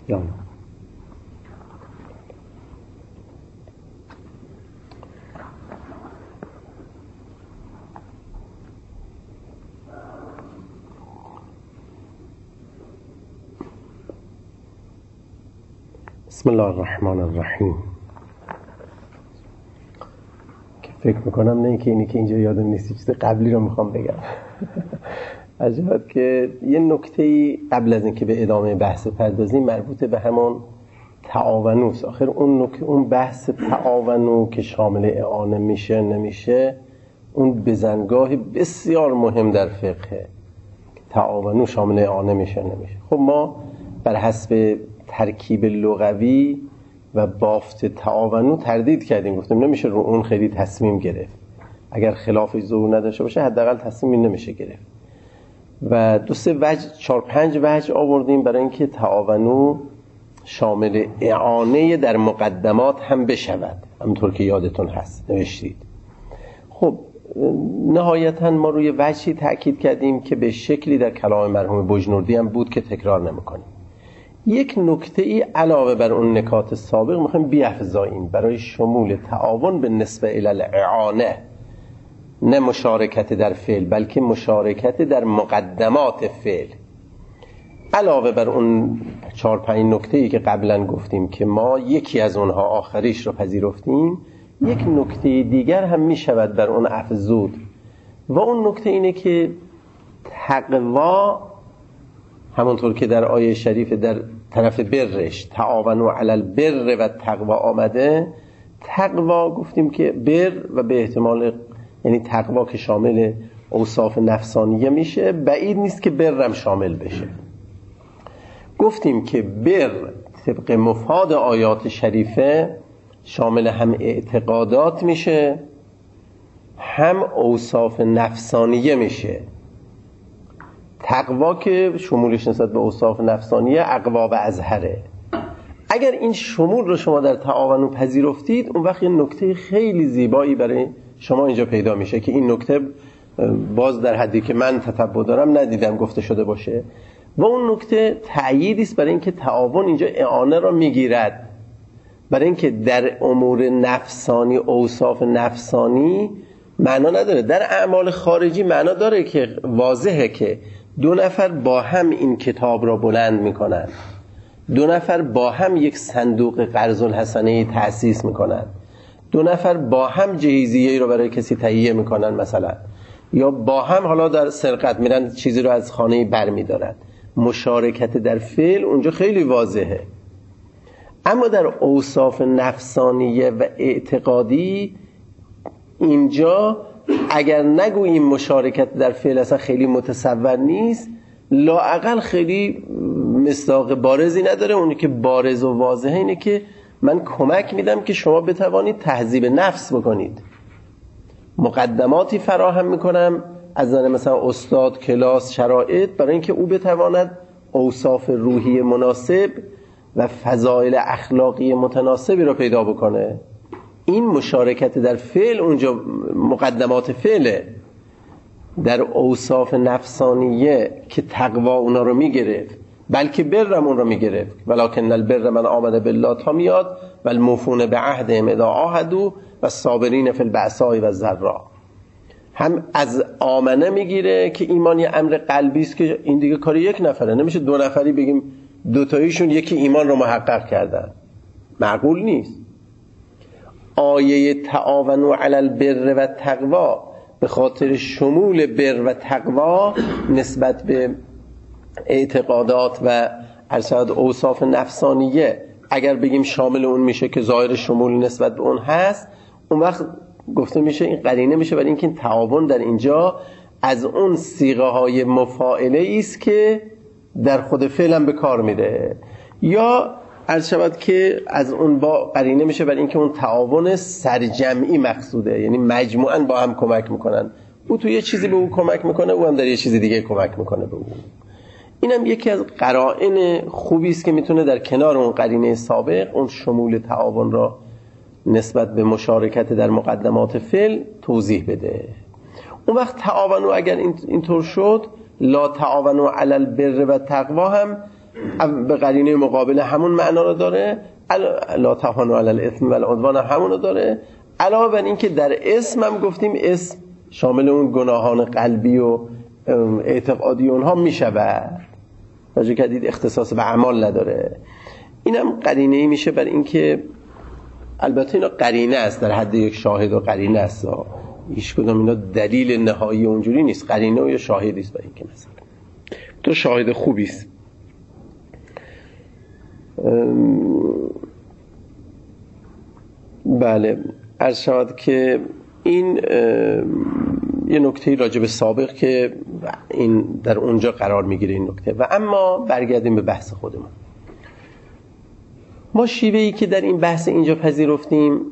یا بسم الله الرحمن الرحیم. که فکر میکنم نه که اینی که اینجا یادم نیست چیز قبلی رو میخوام بگم. عجبت که یه نکته قبل از اینکه به ادامه بحث پردازیم مربوط به همون تعاونوست. آخر اون بحث تعاونو که شامل اعانه میشه نمیشه، اون بزنگاه بسیار مهم در فقه. تعاونو شامل اعانه میشه نمیشه. خب ما بر حسب ترکیب لغوی و بافت تعاونو تردید کردیم، گفتیم نمیشه رو اون خیلی تصمیم گرفت. اگر خلافش ظهور نداشته باشه حداقل تصمیمی نمیشه گرفت. و 2-3 وجه 4-5 وجه آوردیم برای اینکه تعاونو شامل اعانه در مقدمات هم بشود، همونطور که یادتون هست نوشتید. خب نهایتا ما روی وجهی تأکید کردیم که به شکلی در کلام مرحوم بجنوردی هم بود که تکرار نمی‌کنیم. یک نکته ای علاوه بر اون نکات سابق میخوایم بیافزاییم برای شمول تعاون به نسبه الی الاعانه، نه مشارکت در فعل بلکه مشارکت در مقدمات فعل. علاوه بر اون 4-5 نکته ای که قبلا گفتیم که ما یکی از اونها آخریش رو پذیرفتیم، یک نکته دیگر هم میشود بر اون افزود و اون نکته اینه که تقوا، همونطور که در آیه شریف در طرف برش تعاونوا علی البر و تقوا آمده، تقوا گفتیم که بر و به احتمال یعنی تقوا که شامل اوصاف نفسانیه میشه، بعید نیست که برم شامل بشه. گفتیم که بر طبق مفاد آیات شریفه شامل هم اعتقادات میشه هم اوصاف نفسانیه میشه. تقوا که شمولش نسبت به اوصاف نفسانیه اقوا و اظهره. اگر این شمول رو شما در تعاون پذیرفتید، اون وقت یه نکته خیلی زیبایی برای شما اینجا پیدا میشه که این نکته باز در حدی که من تتبع دارم ندیدم گفته شده باشه و اون نکته تأییدی است برای اینکه تعاون اینجا اعانه را میگیرد، برای اینکه در امور نفسانی اوصاف نفسانی معنا نداره، در اعمال خارجی معنا داره که واضحه که 2 نفر با هم این کتاب را بلند میکنن، 2 نفر با هم یک صندوق قرض الحسنه تأسیس میکنن، 2 نفر با هم جهیزیه رو برای کسی تهیه میکنن مثلا، یا با هم حالا در سرقت میرن چیزی رو از خانه بر میدارن. مشارکت در فعل اونجا خیلی واضحه. اما در اوصاف نفسانیه و اعتقادی اینجا اگر نگوییم مشارکت در فعل اصلا خیلی متصور نیست، لااقل خیلی مصداق بارزی نداره. اونی که بارز و واضحه اینه که من کمک میدم که شما بتوانید تهذیب نفس بکنید، مقدماتی فراهم میکنم از نظر مثلا استاد، کلاس، شرایط، برای اینکه او بتواند اوصاف روحی مناسب و فضایل اخلاقی متناسبی رو پیدا بکنه. این مشارکت در فعل اونجا مقدمات فعله. در اوصاف نفسانیه که تقوا اونا رو میگرفت، بلکه برم اون رو میگرفت، ولکن البر من آمد بالله تا میاد و الموفون بعهدهم اذا عاهدوا و الصابرین فی البأساء و الضراء. هم از آمنه میگیره که ایمان یه امر قلبی است که این دیگه کار یک نفره، نمیشه 2 نفری بگیم 2 تاییشون یکی ایمان رو محقق کردن، معقول نیست. آیه تعاونوا علی البر و تقوا به خاطر شمول بر و تقوا نسبت به اعتقادات و ارشاد اوصاف نفسانیه اگر بگیم شامل اون میشه که ظاهر شمول نسبت به اون هست، اون وقت گفته میشه این قرینه میشه برای اینکه این تعاون در اینجا از اون صیغه های مفاعله است که در خود فعل هم به کار میره، یا عرض شود که از اون با قرینه میشه برای اینکه اون تعاون سرجمعی مقصوده، یعنی مجموعاً با هم کمک میکنن. او تو یه چیزی به او کمک میکنه، او هم در یه چیزی دیگه کمک میکنه به او. اینم یکی از قرائن خوبی است که میتونه در کنار اون قرینه سابق اون شمول تعاون را نسبت به مشارکت در مقدمات فعل توضیح بده. اون وقت تعاونوا اگر اینطور شد، لا تعاونوا علی البر و تقوا هم به قرینه مقابل همون معنا رو داره، لا تهانوا علی الاثم والعدوان همون رو داره. علاوه بر این که در اسم هم گفتیم اسم شامل اون گناهان قلبی و اعتقادی اونها میشود، راجع کردید اختصاص به اعمال نداره. اینم قرینه‌ای میشه بر این که البته اینا قرینه است، در حد یک شاهد و قرینه است، هیچ کدوم اینا دلیل نهایی اونجوری نیست. قرینه و یا شاهدی است برای اینکه مثلا تو شاهد خوبی است. بله عرض شود که این یه نکته راجع به سابق که این در اونجا قرار میگیره این نکته. و اما برگردیم به بحث خودمون. ما شیوهی که در این بحث اینجا پذیرفتیم،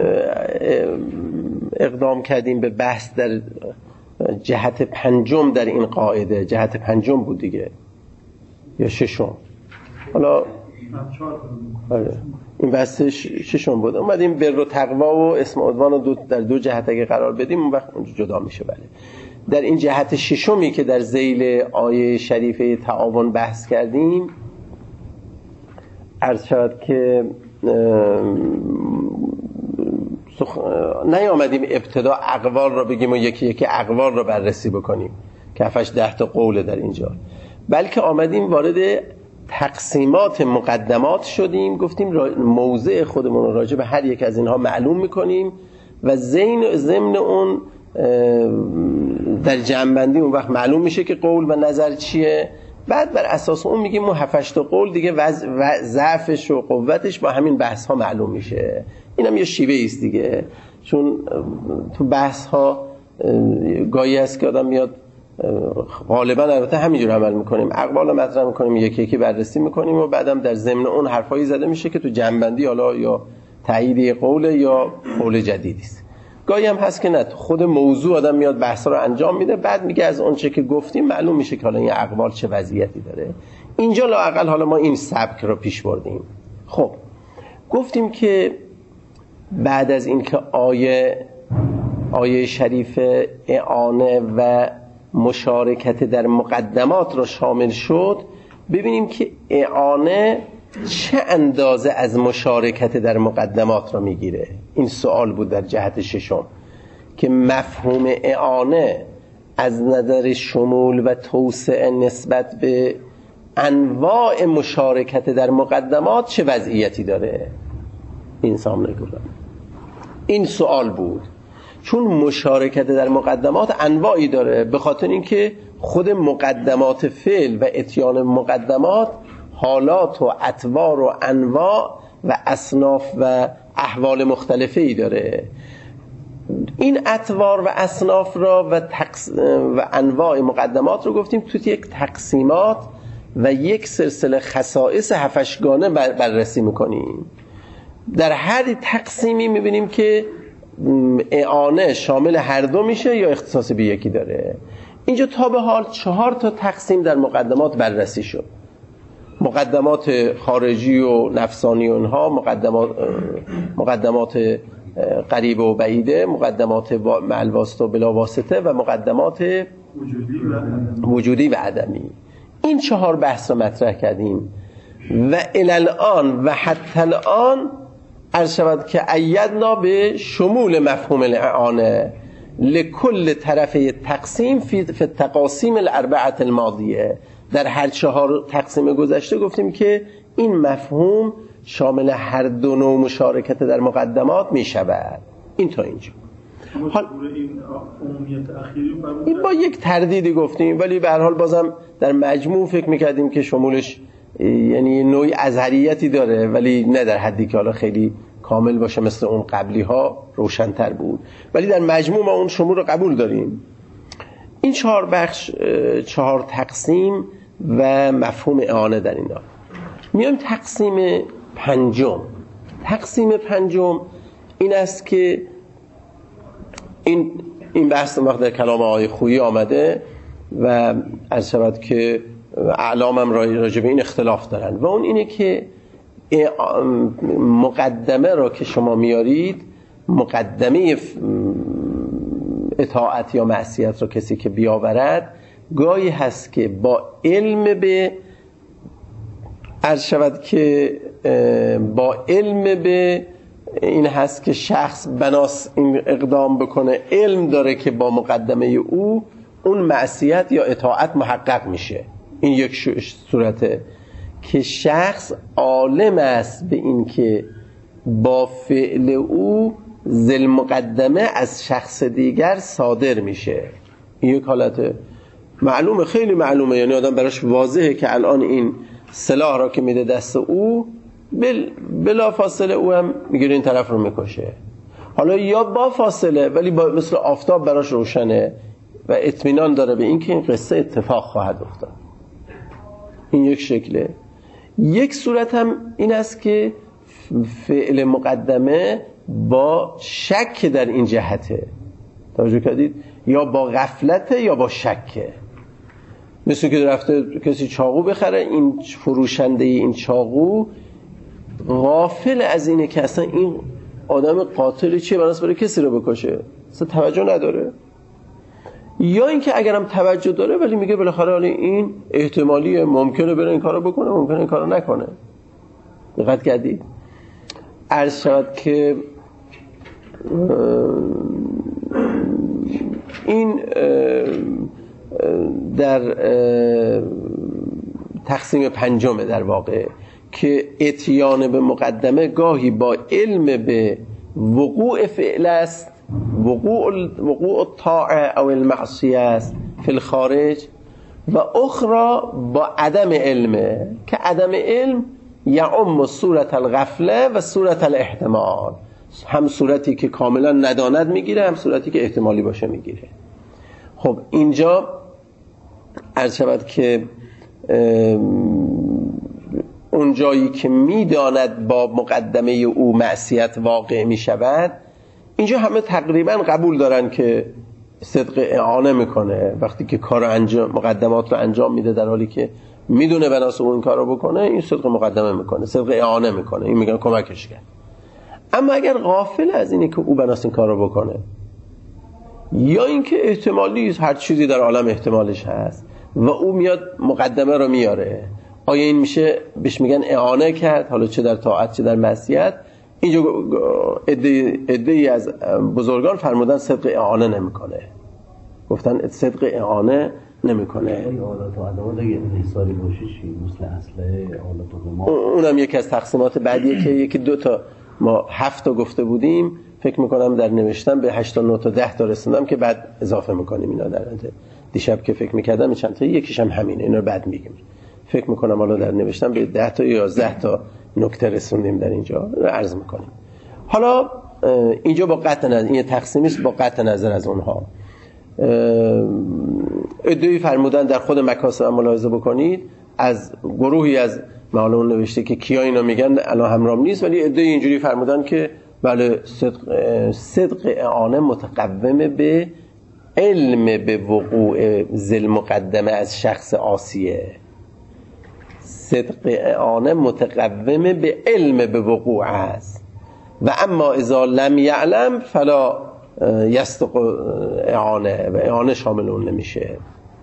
اقدام کردیم به بحث در جهت پنجم در این قاعده. جهت پنجم بود دیگه یا ششم؟ حالا این بحث ششم بود. اومدیم بر و تقوا و اسم عدوان رو در دو جهت اگه قرار بدیم اون وقت اونجا جدا میشه. بله در این جهت ششمی که در ذیل آیه شریفه تعاون بحث کردیم، عرض شد که نیامدیم ابتدا اقوال را بگیم و یکی یکی اقوال را بررسی بکنیم که 7-10 تا قوله در اینجا، بلکه آمدیم وارد تقسیمات مقدمات شدیم. گفتیم موضع خودمون رو راجع به هر یک از اینها معلوم میکنیم و ضمن اون در جمع‌بندی اون وقت معلوم میشه که قول و نظر چیه. بعد بر اساس اون میگیم اون 7-8 تا قول دیگه ضعفش و قوتش با همین بحث ها معلوم میشه. اینم یه شیوه ایست دیگه، چون تو بحث ها گاهی هست که آدم میاد غالبا البته همینجور عمل میکنیم، اقوال مطرح میکنیم، یکی یکی بررسی میکنیم و بعدم در ضمن اون حرفایی زده میشه که تو جنبندی حالا یا تایید قول یا قول جدیدی است. گاهی هم هست که نه، خود موضوع آدم میاد بحثا رو انجام میده، بعد میگه از اون چه که گفتیم معلوم میشه که حالا این اقوال چه وضعیتی داره. اینجا لااقل حالا ما این سبک رو پیش بردیم. خب گفتیم که بعد از این که آیه شریف اعانه و مشارکت در مقدمات رو شامل شد، ببینیم که اعانه چه اندازه از مشارکت در مقدمات رو میگیره. این سوال بود در جهت ششم که مفهوم اعانه از نظر شمول و توسعه نسبت به انواع مشارکت در مقدمات چه وضعیتی داره. این سوال بود، چون مشارکت در مقدمات انواعی داره، به خاطر اینکه خود مقدمات فعل و اتیان مقدمات حالات و اطوار و انواع و اصناف و احوال مختلفی داره. این اطوار و اصناف را و انواع مقدمات رو گفتیم تو یک تقسیمات و یک سلسله خصائص 7 گانه بررسی میکنیم. در هر تقسیمی میبینیم که اعانه شامل هر دو میشه یا اختصاص به یکی داره. اینجا تا به حال 4 تا تقسیم در مقدمات بررسی شد. مقدمات خارجی و نفسانی اونها، مقدمات قریب و بعیده، مقدمات مع الواسطه و بلا واسطه و مقدمات وجودی و عدمی. این 4 بحث رو مطرح کردیم و الان و حتی الان عرض شود که ایدنا به شمول مفهوم الاعانه لکل طرفه تقسیم فی التقاسیم الاربعه الماضیه. در هر 4 تقسیم گذشته گفتیم که این مفهوم شامل هر دو نوع مشارکت در مقدمات می شود. این تا اینجا. حال این با یک تردیدی گفتیم، ولی به هر حال بازم در مجموع فکر میکردیم که شمولش یعنی نوعی ازهریتی داره، ولی نه در حدی که حالا خیلی کامل باشه مثل اون قبلی ها، روشن‌تر بود، ولی در مجموع ما اون شمول رو قبول داریم. این 4 بخش، 4 تقسیم و مفهوم اعانه در اینا. میایم تقسیم پنجم. تقسیم پنجم این است که این بحث وقت در کلام آقای خویی آمده و عرض شود که اعلام هم راجع به این اختلاف دارن و اون اینه که مقدمه را که شما میارید، مقدمه اطاعت یا معصیت را کسی که بیاورد، گاهی هست که با علم به عرض شود که با علم به این هست که شخص بناس این اقدام بکنه، علم داره که با مقدمه او اون معصیت یا اطاعت محقق میشه. این یک صورته که شخص عالم است به این که با فعل او ذل مقدمه از شخص دیگر صادر میشه. این یک حالته معلومه، خیلی معلومه، یعنی آدم براش واضحه که الان این سلاح را که میده دست او بلا فاصله او هم میگیره این طرف رو میکشه. حالا یا با فاصله ولی مثل آفتاب براش روشنه و اطمینان داره به این که این قصه اتفاق خواهد افتاد. این یک شکله. یک صورت هم این است که فعل مقدمه با شک در این جهته، توجه کردید، یا با غفلته یا با شکه. مثل که رفته کسی چاقو بخره، این فروشنده این چاقو غافل از اینه که اصلا این آدم قاتل چیه بناس برای کسی رو بکشه، اصلا توجه نداره. یا اینکه اگرم توجه داره ولی میگه بالاخره حالا این احتمالیه، ممکنه بره این کارو بکنه، ممکنه این کارو نکنه. دقت کردید؟ عرض شود که این در تقسیم پنجمه در واقع که اتیان به مقدمه گاهی با علم به وقوع فعل است، وقوع الطاعه او المعصیه است فی الخارج، و اخرى با عدم علمه که عدم علم یعم صورت الغفله و صورت الاحتمال، هم صورتی که کاملا نداند میگیره، هم صورتی که احتمالی باشه میگیره. خب اینجا عرض شود که اون جایی که میداند با مقدمه او معصیت واقع میشود، اینجا همه تقریبا قبول دارن که صدق اعانه میکنه وقتی که کار انجام، مقدمات رو انجام میده در حالی که میدونه بناس اون کار رو بکنه، این صدق مقدمه میکنه، صدق اعانه میکنه، این میگن کمکش کرد. اما اگر غافل از اینه که او بناس این کار رو بکنه، یا اینکه احتمالی هر چیزی در عالم احتمالش هست و او میاد مقدمه رو میاره، آیا این میشه بهش میگن اعانه کرد، حالا چه در طاعت چه در معصیت؟ اینجا عده‌ای از بزرگان فرمودن صدق اعانه نمیکنه، گفتن صدق اعانه نمیکنه. حالت آدم دیگه انحصاری باشه چی؟ مثل اصله حالت ما، اونم یکی از تقسیمات بعدیه که یکی دو تا، ما 7 تا گفته بودیم، فکر میکنم در نوشتم به 8 تا 9 تا 10 تا رسیدم که بعد اضافه میکنیم اینا. در دیشب که فکر میکردم چند تا، یکیش هم همینه، اینا رو بعد میگیم. فکر میکنم حالا در نوشتم به 10 تا یا 11 تا نکته رسوندیم در اینجا، عرض میکنیم. حالا اینجا با قطع نظر، این تقسیمی است با قطع نظر از اونها. ادعای فرمودن در خود مکاسب ملاحظه بکنید، از گروهی از معلوم نوشته که کیا اینا میگن الان همرام نیست، ولی ادعای اینجوری فرمودن که بله صدق اعانه متقوم به علم به وقوع ذل مقدمه از شخص عاصیه. صدق اعانه متقوم به علم به وقوع است و اما اذا لم یعلم فلا یصدق اعانه، و اعانه شامل اون نمیشه.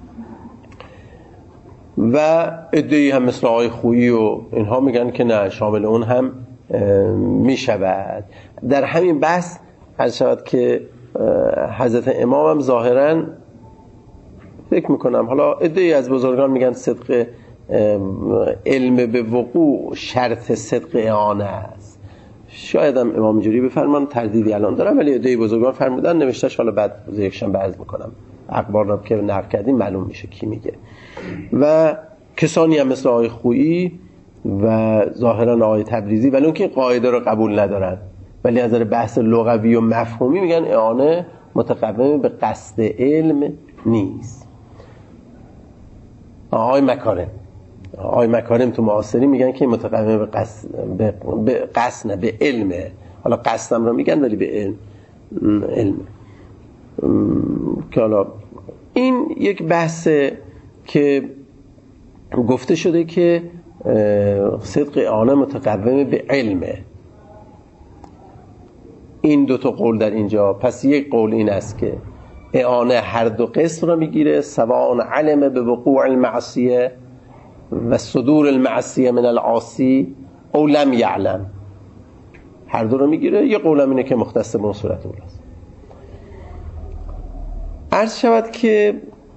و ادعی هم مثل آقای خویی و اینها میگن که نه، شامل اون هم میشود. در همین بحث عرض شود که حضرت امام هم ظاهرا فکر میکنم، حالا ادعی از بزرگان میگن صدق علم به وقوع شرط صدق اعانه است. شاید هم امام اینجوری بفرمان، تردیدی الان دارم، ولی ادعی بزرگان فرمودن، نوشتهش حالا بعد یکشن بعض میکنم، اخبار را که نقل کردیم معلوم میشه کی میگه. و کسانی هم مثل آقای خویی و ظاهرا آقای تبریزی، ولی اون که قاعده رو قبول ندارن، ولی از نظر بحث لغوی و مفهومی میگن اعانه متقوم به قصد علم نیست. آقای مکارم تو معاصری میگن که متقوم به قصد نه به علمه. حالا قصدم رو میگن ولی به علم. که حالا این یک بحثه که گفته شده که صدق اعانه متقوم به علمه. این دو تا قول در اینجا. پس یک قول این است که اعانه هر دو قسم رو میگیره، سواء علم به وقوع المعصیه و صدور المعصیه من العاصی او لم یعلم، هر دو رو میگیره. یه قولم اینه که مختص به اون صورت اولاست. عرض شود که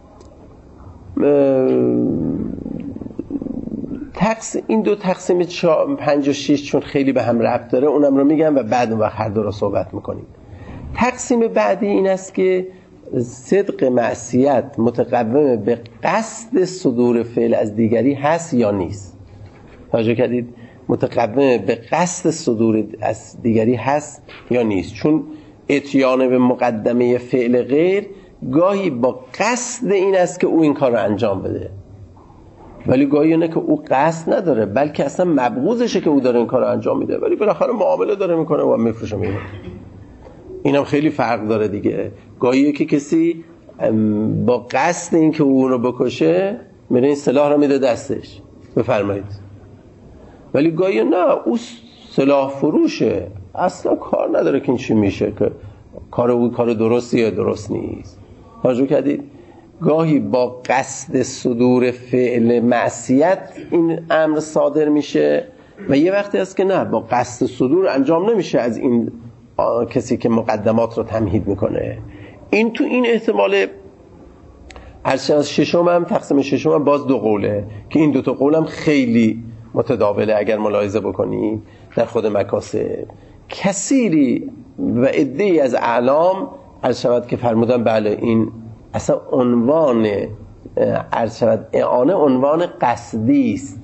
این دو تقسیم 5 و 6 چون خیلی به هم ربط داره اونم رو میگم و بعد اون وقت هر دو رو صحبت میکنیم. تقسیم بعدی این است که صدق معصیت متقوم به قصد صدور فعل از دیگری هست یا نیست. توجه کردید؟ متقوم به قصد صدور از دیگری هست یا نیست. چون اتیان به مقدمه فعل غیر گاهی با قصد این است که او این کار رو انجام بده، ولی گاهی اینه که او قصد نداره بلکه اصلا مبغوضشه که او داره این کار رو انجام میده، ولی بالاخره معامله داره میکنه و میفروشه میره. اینم خیلی فرق داره دیگه. گاهی که کسی با قصد این که او رو بکشه میره این سلاح رو میده دستش، بفرمایید، ولی گاهی نه، او سلاح فروشه، اصلا کار نداره که این چی میشه، که کار او کار درستیه یا درست نیست. توجه کردید؟ گاهی با قصد صدور فعل معصیت این امر صادر میشه و یه وقتی هست که نه، با قصد صدور انجام نمیشه از این کسی که مقدمات رو تمهید میکنه. این تو این احتمال از ششم هم تقسیم ششم هم باز دو قوله که این دو تا قول هم خیلی متداوله. اگر ملاحظه بکنی در خود مکاسب کثیری و عده‌ای از اعلام عرض شود که فرمودن بله این اصلا عنوان عرض شود اعانه عنوان قصدی است،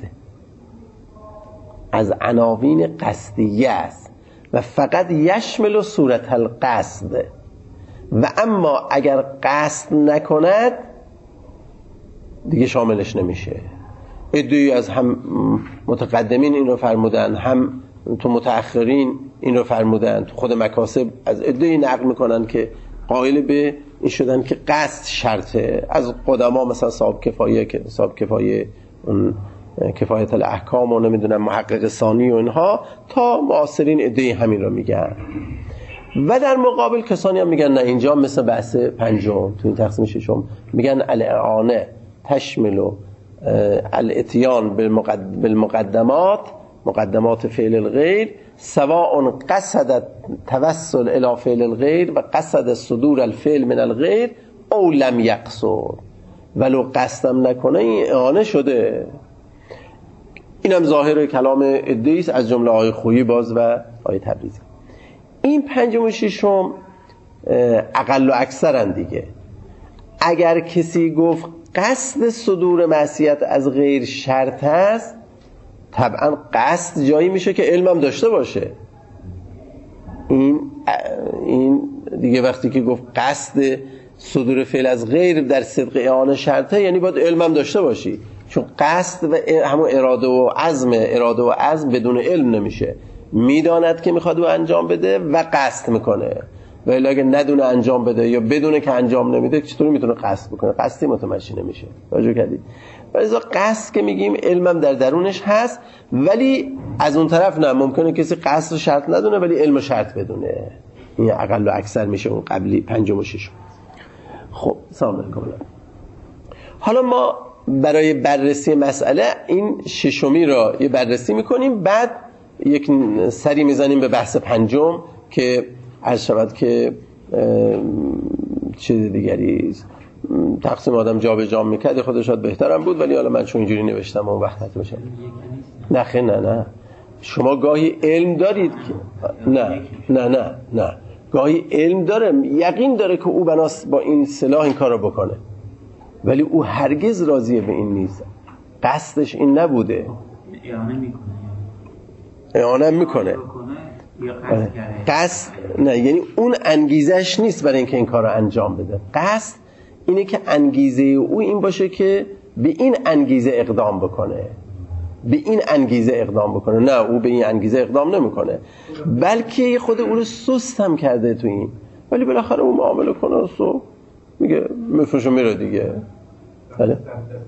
از عناوین قصدیه است و فقط یشمل صورت القصد و اما اگر قصد نکند دیگه شاملش نمیشه. عده‌ای از هم متقدمین این رو فرمودن، هم تو متأخرین این رو فرمودن، تو خود مکاسب از عده‌ای نقل میکنن که قائل به این شدن که قصد شرطه. از قدما مثلا صاحب کفایه اون کفایت الاحکام و نمیدونم محقق ثانی و اینها تا معاصرین عده‌ای همین رو میگن. و در مقابل کسانی هم میگن نه، اینجا مثل بحث پنجم تو این تقسیم ششم میگن الاعانه تشمل الاتیان بالمقدمات، مقدمات فعل الغیر، سواء قصد توسل الى فعل الغیر و قصد صدور الفعل من الغیر او لم یقصد، ولو قصدم نکنه این اعانه شده. اینم ظاهر کلام عده‌ای است از جمله آقای خویی باز و آقای تبریزی. این پنجم و ششم اقل و اکثرن دیگه. اگر کسی گفت قصد صدور معصیت از غیر شرط است، طبعا قصد جایی میشه که علمم داشته باشه. این دیگه وقتی که گفت قصد صدور فعل از غیر در صدق اعانه شرطه، یعنی باید علمم داشته باشی، چون قصد و همون اراده و عزم بدون علم نمیشه. میداند که میخواد او انجام بده و قصد میکنه، و الا اگه ندونه انجام بده یا بدونه که انجام نمیده چطوری میتونه قصد بکنه؟ قصدی متمشی نمیشه. توجه کردید؟ ولی قصد که میگیم علمم در درونش هست، ولی از اون طرف نه، ممکنه کسی قصد رو شرط ندونه ولی علم شرط بدونه. این اقل و اکثر میشه اون قبلی پنجم و ششم. خب سلام علیکم. حالا ما برای بررسی مسئله این ششمی را یه بررسی میکنیم، بعد یک سری میزنیم به بحث پنجم که عرض شود که چیز دیگری تقسیم آدم جا به جا میکرد خودش شاید بهترم بود، ولی حالا من چون اینجوری نوشتم اون وقت حتی میشه. نه شما گاهی علم دارید که نه گاهی علم داره، یقین داره که او بناس با این سلاح این کار رو بکنه، ولی او هرگز راضیه به این نیست، قصدش این نبوده. اعانه میکنه قصد نه، یعنی اون انگیزش نیست برای اینکه این کار رو انجام بده. قصد اینه که انگیزه او این باشه که به این انگیزه اقدام بکنه، نه او به این انگیزه اقدام نمیکنه، بلکه خود او رو سست هم کرده تو این، ولی بالاخره اون معامله کنه و میگه میفروشه میره دیگه. بله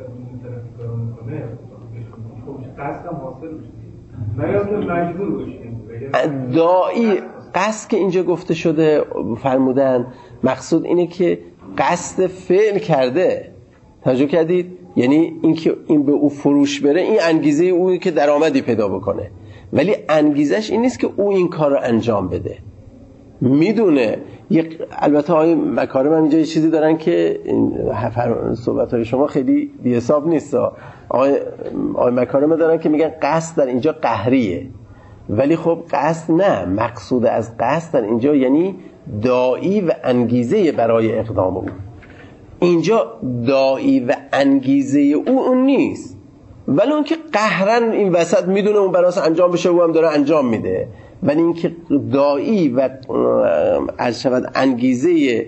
داعی قصد که اینجا گفته شده فرمودن مقصود اینه که قصد فعل کرده، توجه کردید؟ یعنی اینکه این به او فروش بره، این انگیزه اویی که درآمدی پیدا بکنه، ولی انگیزش این نیست که او این کار رو انجام بده. میدونه البته آقای مکارم هم اینجا یه چیزی دارن که صحبت‌های شما خیلی بی حساب نیست. آقای مکارم دارن که میگن قصد در اینجا قهریه، ولی خب قصد نه، مقصود از قصد در اینجا یعنی داعی و انگیزه برای اقدام او. اینجا داعی و انگیزه او اون نیست، ولی اون که قهرن این وسط میدونه اون براش انجام بشه، او هم داره انجام میده، ولی این که داعی و از شود انگیزه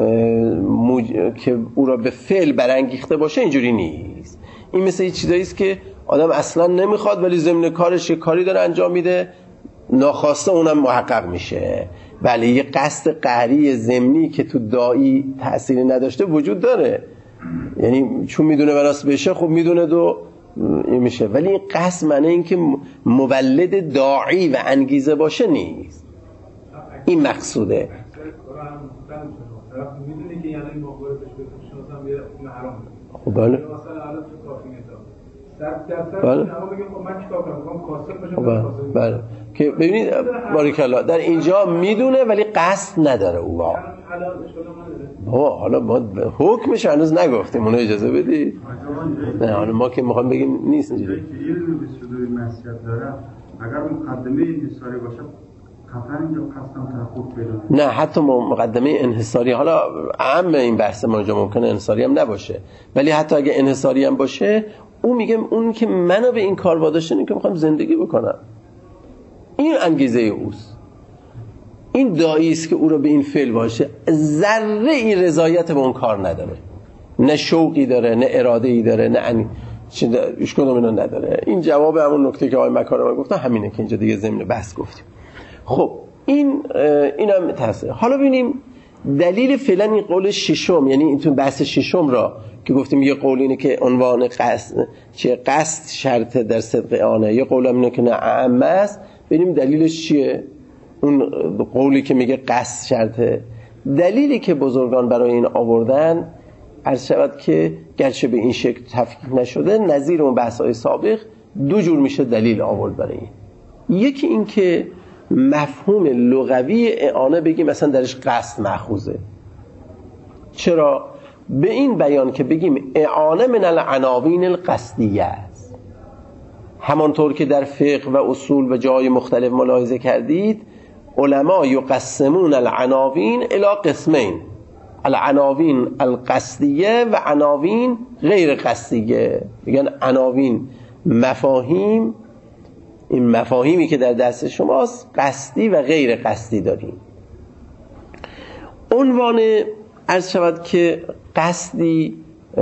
که او را به فعل برانگیخته باشه اینجوری نیست. این مثل یه چیزایی است که آدم اصلا نمیخواد ولی ضمن کارش یه کاری داره انجام میده، ناخواسته اونم محقق میشه. ولی یه قصد قهری ضمنی که تو داعی تأثیری نداشته وجود داره، یعنی چون میدونه براش بشه خب میدونه این میشه، ولی این قصد معنی این که مولد داعی و انگیزه باشه نیست. این مقصوده. میدونی که یعنی این موقع بهش بفروشم یه حرام. خب بله. مثلا الان تو کافی میذارم. بله. اما بگم خب من چیکار کنم؟ میگم کاسب بشم. بله. که ببینید بارک الله در اینجا میدونه ولی قصد نداره او. حالا ما حکمش هنوز نگفتیم، اونو اجازه بدید. نه حالا ما که میخوام بگیم نیست اینجوری. علم به صدور معصیت داره، اگر مقدمه انحصاری باشه خطر اینجا قصدم تحقق پیدا. نه حتی مقدمه انحصاری، حالا اهم این بحث ما اینجا ممکنه انحصاری هم نباشه، ولی حتی اگه انحصاری هم باشه اون میگه اون که منو به این کار واداشته اینه که میخوام زندگی بکنم، این انگیزه اوست. این داعی است که او رو به این فعل باشه، ذره ای رضایت به اون کار نداره، نه شوقی داره، نه اراده ای داره، نه هیچ کدوم اینا نداره. این جواب همون نکته که آقای مکارم گفت همینه که اینجا دیگه ضمن بحث گفتیم. خب اینم تفسیر. حالا ببینیم دلیل فعلا این قول ششم، یعنی این تو بحث ششم را که گفتیم یه قول اینه که عنوان قصد شرط در صدق آنه، یه قول هم اینه که نه اعم است. ببینیم دلیلش چیه. اون قولی که میگه قصد شرطه، دلیلی که بزرگان برای این آوردن عرض شود که گرچه به این شکل تفکیک نشده، نظیر اون بحث‌های سابق دو جور میشه دلیل آورد برای این. یکی این که مفهوم لغوی اعانه بگیم مثلا درش قصد مأخوذه. چرا؟ به این بیان که بگیم اعانه من العناوین القصدیه است، همانطور که در فقه و اصول و جای مختلف ملاحظه کردید علما یقسمون العناوین الی قسمین، العناوین القصدیه و عناوین غیر قصدیه. میگن عناوین مفاهیم، این مفاهیمی که در دست شماست قصدی و غیر قصدی داریم. عنوان عرض شود که قصدی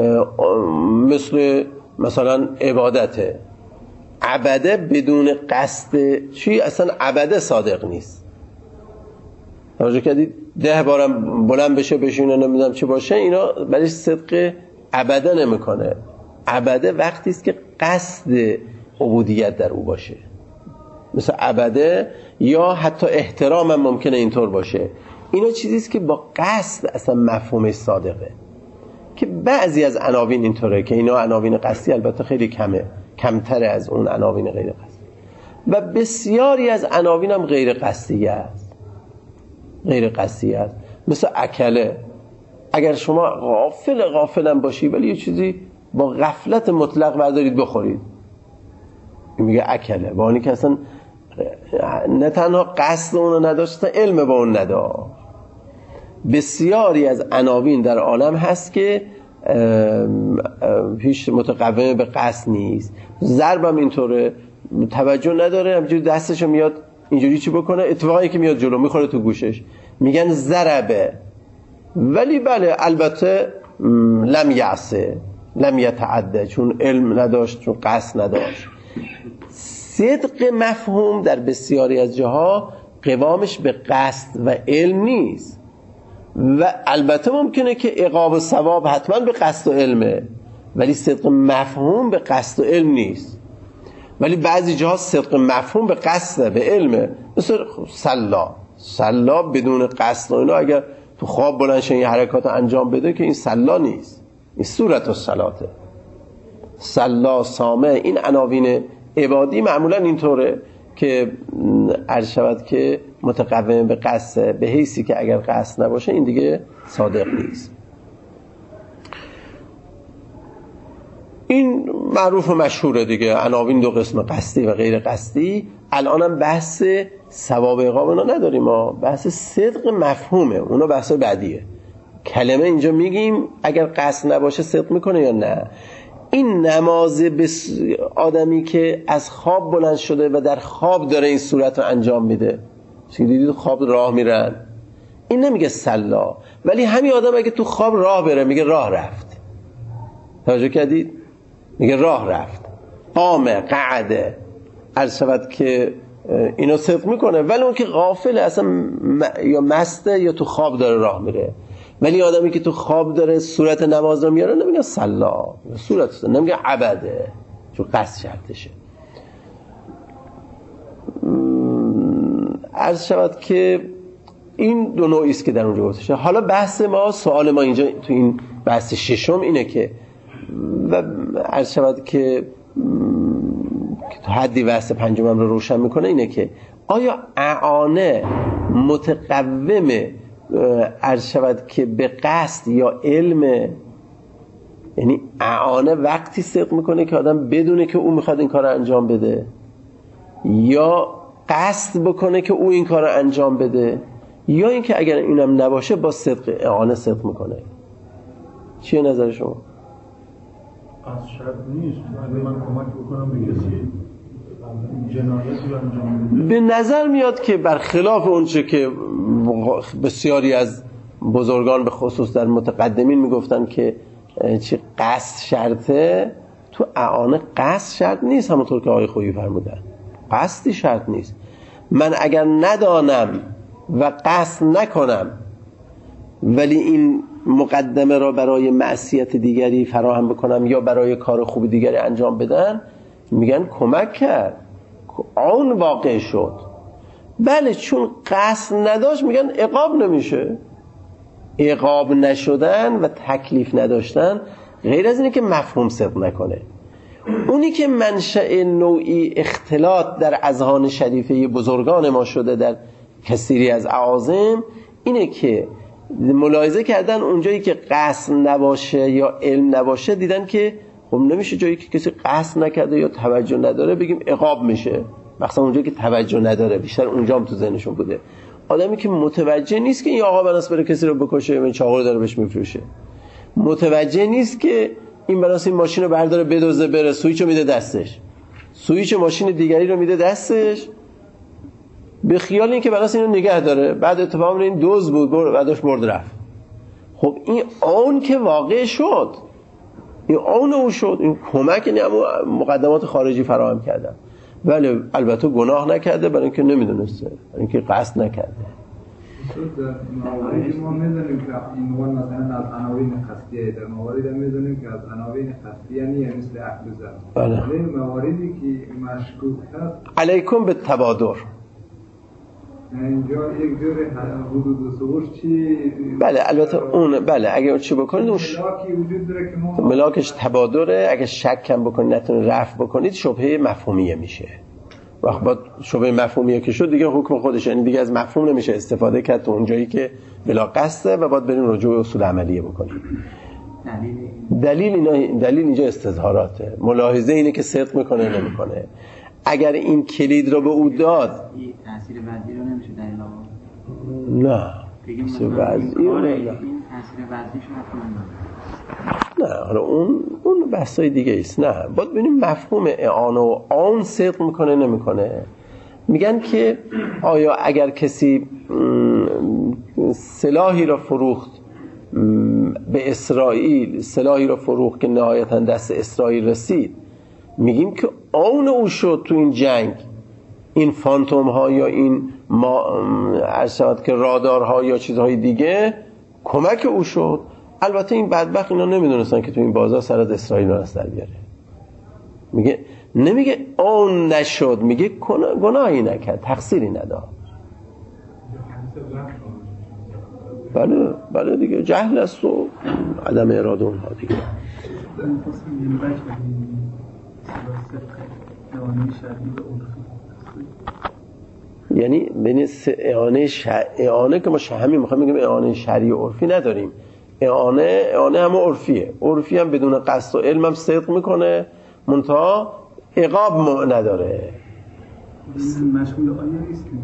مثلا عبادته، عبده بدون قصد چی اصلا عبده صادق نیست. توجه کردید 10 بارم بلند بشه بشینه نمیدونم چی باشه اینا برای صدق عبده نمیکنه. عبده وقتی است که قصد عبودیت در او باشه، مثل عبده یا حتی احترام هم ممکنه اینطور باشه. اینا چیزی است که با قصد اصلا مفهومش صادقه، که بعضی از عناوین اینطوره که اینا عناوین قصدی البته خیلی کمتره از اون عناوین غیر قصدی، و بسیاری از عناوین هم غیر قصدی است. مثل اکله، اگر شما غافل هم باشی ولی یه چیزی با غفلت مطلق بردارید بخورید، میگه اکله، با اینکه اصلا نه تنها قصد اونو نداشت، علم با اون نداشت. بسیاری از عناوین در عالم هست که هیچ متقوم به قصد نیست. ضربم اینطوره، توجه نداره، همینجوری دستشو میاد اینجوری چی بکنه، اتفاقی که میاد جلو میخوره تو گوشش، میگن ضربه، ولی بله البته لم یعصه لم یتعده، چون علم نداشت، چون قصد نداشت. صدق مفهوم در بسیاری از جاها قوامش به قصد و علم نیست، و البته ممکنه که عقاب و ثواب حتما به قصد و علمه، ولی صدق مفهوم به قصد و علم نیست. ولی بعضی جاها صدق مفهوم به قصد به علمه، مثل سلا بدون قصد و اینا اگر تو خواب بلند شه این حرکات انجام بده که این سلا نیست، این صورت الصلاته. صلا، سامع، این عناوین عبادی معمولا اینطوره که عرض شود که متقوم به قصد، به حیثی که اگر قصد نباشه این دیگه صادق نیست. این معروف و مشهوره دیگه، عناوین دو قسم، قصدی و غیر قصدی. الانم بحث ثواب عقاب اونا نداریم، ما بحث صدق مفهومه، اونا بحث بعدیه. کلمه اینجا میگیم اگر قصد نباشه صدق میکنه یا نه. این نماز آدمی که از خواب بلند شده و در خواب داره این صورت رو انجام میده، چون دیدید خواب راه میرن، این نمیگه صلا، ولی همین آدم اگه تو خواب راه بره میگه راه رفت. توجه کردید؟ میگه راه رفت. قامه، قعده، عرض شود که اینو صدق میکنه، ولی اون که غافله اصلا یا مسته یا تو خواب داره راه میره. ولی آدمی که تو خواب داره صورت نماز رو میاره نمیگه صلا، صورت نمیگه عبده، چون قصد شرطشه. عرض شود که این دو نوعی است که در اونجا گفته شده. حالا بحث ما، سوال ما اینجا تو این بحث ششم اینه که و عرض شود که تو حدی بحث پنجمم رو روشن میکنه، اینه که آیا اعانه متقومه عرض شود که به قصد یا علم؟ یعنی اعانه وقتی صدق میکنه که آدم بدونه که او میخواد این کار رو انجام بده، یا قصد بکنه که او این کار رو انجام بده، یا اینکه اگر اینم نباشه با صدق اعانه صدق میکنه؟ چیه نظر شما؟ از شرط نیست اگه من کمک بکنم به کسی جنایتی رو انجام بده. به نظر میاد که برخلاف اونچه که بسیاری از بزرگان به خصوص در متقدمین میگفتن که چه قصد شرطه، تو اعانه قصد شرط نیست. همونطور که آقای خویی فرمودن قصدی شرط نیست. من اگر ندانم و قصد نکنم ولی این مقدمه را برای معصیت دیگری فراهم بکنم یا برای کار خوب دیگری انجام بدن، میگن کمک کرد، آن واقع شد. بله چون قصد نداشت میگن عقاب نمیشه. عقاب نشدن و تکلیف نداشتن غیر از اینه که مفهوم صدق نکنه. اونی که منشأ نوعی اختلاط در اذهان شریفه بزرگان ما شده در کثیری از اعاظم اینه که ملاحظه کردن اونجایی که قصد نباشه یا علم نباشه، دیدن که خب نمیشه جایی که کسی قصد نکرده یا توجه نداره بگیم عقاب میشه، مثلا اونجایی که توجه نداره، بیشتر اونجا هم تو ذهنشون بوده. آدمی که متوجه نیست که این آقا بناس بره کسی رو بکشه، این چاقو داره بهش میفروشه، متوجه نیست که این بناس این ماشین رو برداره بدزده بره، سوئیچو میده دستش، سوئیچ ماشین دیگری رو میده دستش، به خیال این که بناس اینو نگه داره، بعد اتفاقا این دوز بود بعدش برد رفت. خب این آن که واقع شد، این آن او شد، این کمک، یعنی مقدمات خارجی فراهم کردن، ولی البته گناه نکرده برای اینکه نمیدونسته، برای اینکه قصد نکرده. در مواردی ما می‌دونیم که این نوع مثلا از عناوین قصدیه، در مواردی می‌دونیم که از عناوین قصدیه نیست، مثل اهل زن. بله. ولی مواردی که مشکوک هست علیکم به تبادر. اینجا یک جور حدود و ثبوت چی؟ بله البته اون، بله اگه چی بکنید اون ملاکی وجود داره که ما ملاکش تبادره. اگه شک کم بکنید نتونید رفع بکنید شبهه مفهومیه میشه. وقت بعد شبهه مفهومیه که شد دیگه حکم خودش، یعنی دیگه از مفهوم نمیشه استفاده کرد تو اونجایی که بلا قصده و باید بریم رجوع اصول عملیه بکنیم. دلیل اینجا استظهاراته. ملاحظه اینه که صدق میکنه نمیکنه. اگر این کلید رو به او داد این تاثیر وضعی رو نمیشه دلیل آورد. نه تاثیر وضعی رو نه، این تاثیر وضعیش نه حالا اون بحثای دیگه است. نه باید ببینیم مفهوم اعانه و آن صدق میکنه نمیکنه. میگن که آیا اگر کسی سلاحی را فروخت به اسرائیل، سلاحی را فروخت که نهایتا دست اسرائیل رسید، میگیم که آن او شد تو این جنگ، این فانتوم ها یا این ارشاد که رادار ها یا چیزهای دیگه کمک او شد. البته این بدبخت اینا نمیدونستن که تو این بازار سر از اسرائیل رو در بیاره. میگه نمیگه آن نشد، میگه گناهی نکرد، تقصیری نداشت. بله دیگه جهل است و عدم اراده اونها دیگه. یعنی بین اعانه که ما همین میخوایم بگیم اعانه شرعی و عرفی نداریم. اعانه هم عرفیه، عرفی هم بدون قصد و علم هم صدق میکنه منتها عقاب نداره. مشمول آیه نیست که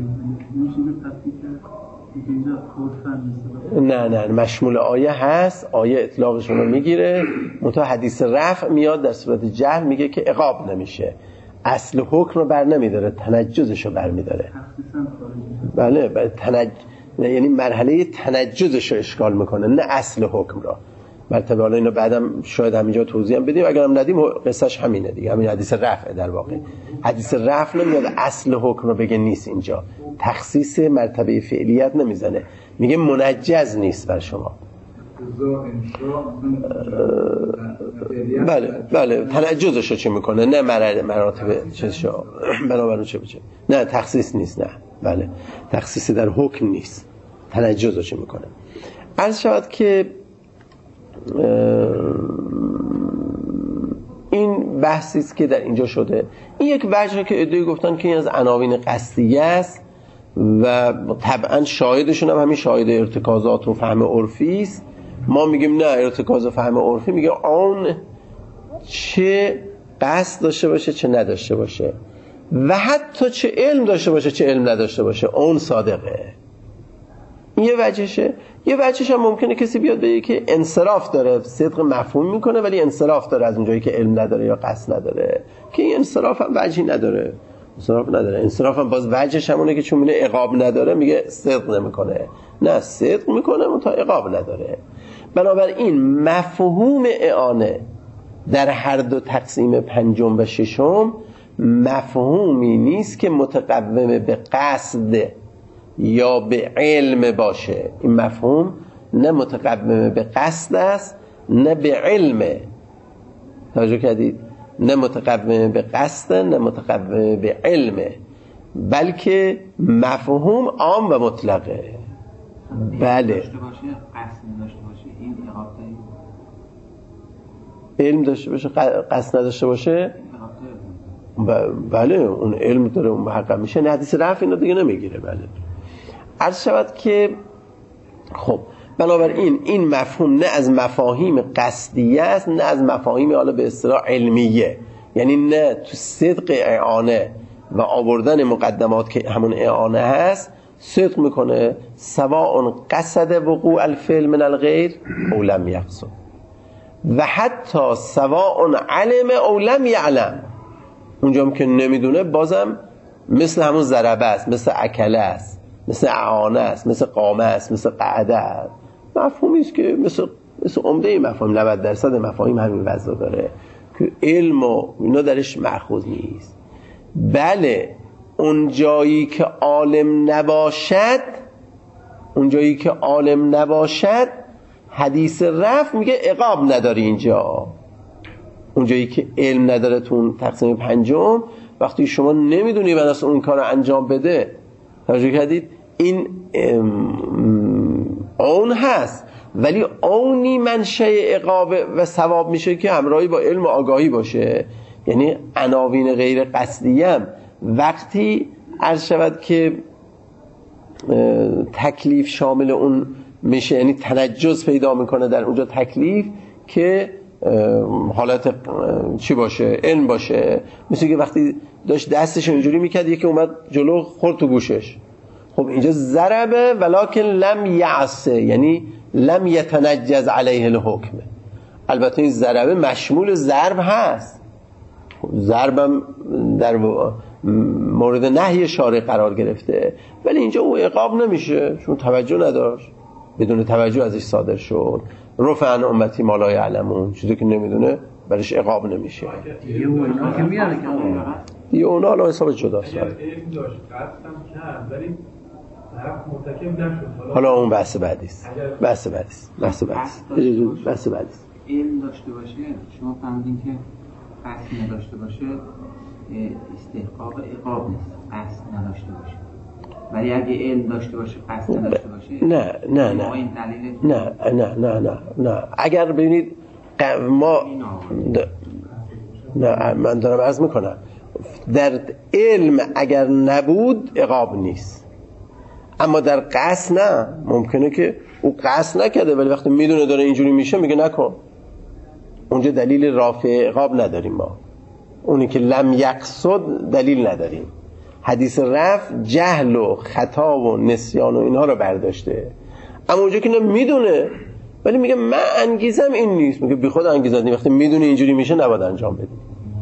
نه مشمول آیه هست، آیه اطلاقشون رو میگیره منتها حدیث رفع میاد در صورت جهل میگه که عقاب نمیشه، اصل حکم رو بر نمیداره، تنجزش رو بر میداره. بله یعنی مرحله تنجزش رو اشکال میکنه نه اصل حکم را. مرتبه حالا اینو بعدم شاید همینجا توضیح هم بدیم، اگرم ندیم قصهش همینه دیگه، همین حدیث رفع. در واقع حدیث رفع نمیاد اصل حکم رو بگه نیست، اینجا تخصیص مرتبه فعلیت نمیزنه، میگه منجز نیست بر شما. بله تنجزش رو چه میکنه نه مراتب چشو بنابراین چه بچه نه تخصیص نیست، نه بله تخصیص در حکم نیست، تنجز رو چه میکنه. عرض شود که این بحثی است که در اینجا شده. این یک وجهه که ادعای گفتن که این از عناوین قصدیه است و طبعا شاهدشون هم همین شاهد ارتکازات و فهم عرفی است. ما میگیم نه، ارتکاز و فهم عرفی میگه آن چه قصد داشته باشه چه نداشته باشه و حتی چه علم داشته باشه چه علم نداشته باشه اون صادقه. این یه وجهشه. یه وجهش هم ممکنه کسی بیاد بگه که انصراف داره، صدق مفهوم میکنه ولی انصراف داره از اونجایی که علم نداره یا قصد نداره، که این انصراف هم وجهی نداره. انصراف هم باز وجهش همونه که چون میگه عقاب نداره میگه صدق نمیکنه، نه صدق میکنه منتها عقاب نداره. بنابراین مفهوم اعانه در هر دو تقسیم پنجم و ششم مفهومی نیست که متقوم به قصد یا به علم باشه. این مفهوم نه متقوم به قصد است نه به علم. توجه کردید؟ نه متقوم به قصد نه متقوم به علم، بلکه مفهوم عام و مطلقه. بله داشته باشه قصد نداشته باشه این عقاب علم داشته باشه قصد نداشته باشه بله اون علم داره اون محقق میشه. نه حدیث رفع اینو دیگه نمیگیره. بله عرض شود که خب بنابراین این مفهوم نه از مفاهیم قصدیه است نه از مفاهیم حالا به اصطلاح علمیه، یعنی نه تو صدق اعانه و آوردن مقدمات که همون اعانه هست صدق میکنه سواء قصد وقوع الفعل من الغیر او لم یقصد و حتی سواء علم او لم یعلم. اونجا هم که نمیدونه بازم مثل همون ضربه است، مثل اکله است، مثل اعانه است، مثل قامه است، مثل قعده است. مفهومی است که مثل عمده مفاهیم 90% مفاهیم همین وضع داره که علم و اینا درش مأخوذ نیست. بله اون جایی که عالم نباشد حدیث رفع میگه عقاب نداری. اینجا اون جایی که علم نداره تو اون تقسیم پنجم وقتی شما نمیدونی بعد از اون کار رو انجام بده، توجه کردید؟ این اون هست ولی اونی منشأ عقاب و ثواب میشه که همراهی با علم و آگاهی باشه. یعنی عناوین غیر قصدی هم وقتی عرض شود که تکلیف شامل اون میشه، یعنی تنجز پیدا میکنه در اونجا تکلیف که حالت چی باشه؟ علم باشه. مثل که وقتی داشت دستش اینجوری میکرد یکی اومد جلو خورد تو گوشش، خب اینجا ضربه ولکن لم یعصه، یعنی لم یتنجز علیه الحکم. البته این ضربه مشمول ضرب هست، ضربم در مورد نهی شارع قرار گرفته ولی اینجا او عقاب نمیشه چون توجه نداشت، بدون توجه ازش صادر شد. رفع عن امتی ما لا یعلمون، چیزی که نمیدونه برش عقاب نمیشه. دیگه اونا که میاره که دیگه اونا الان حساب جداست. علم داشت قصدم کرد ولی طرف مرتکب نشد. حالا اون بحث بعدی است. بحث بعدی است. علم داشته باشه شما فهمیدین که قصد نداشته باشه استحقاق عقاب نیست، قصد نداشته باشه. ولی اگه علم داشته باشه قصد داشته باشه نه اگر ببینید ما نه من دارم عرض میکنم در علم اگر نبود عقاب نیست، اما در قصد نه. ممکنه که او قصد نکرده ولی وقتی میدونه داره اینجوری میشه میگه نکن، اونجا دلیل رافع عقاب نداریم. ما اونی که لم یقصد دلیل نداریم. حدیث رفع جهل و خطا و نسیان و اینها رو برداشته، اما اونجا که میدونه ولی میگه من انگیزم این نیست، میگه بی خود انگیزت نیست. وقتی میدونه اینجوری میشه نباید انجام بدی.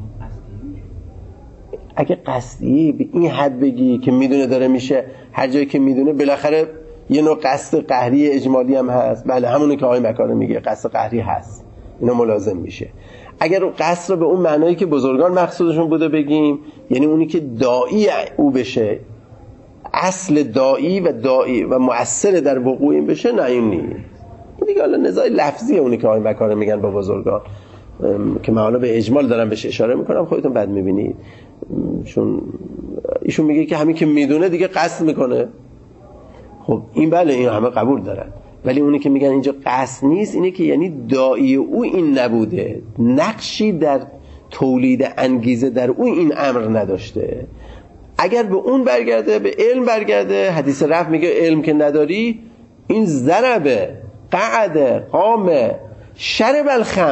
اگه قصدی به این حد بگی که میدونه داره میشه، هر جایی که میدونه بالاخره یه نوع قصد قهری اجمالی هم هست. بله همونی که آقای مکارم میگه قصد قهری هست، اینا ملازم میشه. اگر قصد رو به اون معنایی که بزرگان مقصودشون بوده بگیم، یعنی اونی که داعی او بشه، اصل داعی و مؤثر در وقوع این بشه، نه این نیست دیگه. حالا نزاع لفظیه اونی که آقای مکارم میگن با بزرگان که من حالا به اجمال دارم بهش اشاره میکنم، خودتون بعد میبینید. چون ایشون میگه که همین که میدونه دیگه قصد میکنه. خب این بله این همه قبول دارن، ولی اونی که میگن اینجا قصد نیست اینه که یعنی داعی او این نبوده، نقشی در تولید انگیزه در او این امر نداشته. اگر به اون برگرده، به علم برگرده، حدیث رفع میگه علم که نداری، این ضربه قعده قامه شرب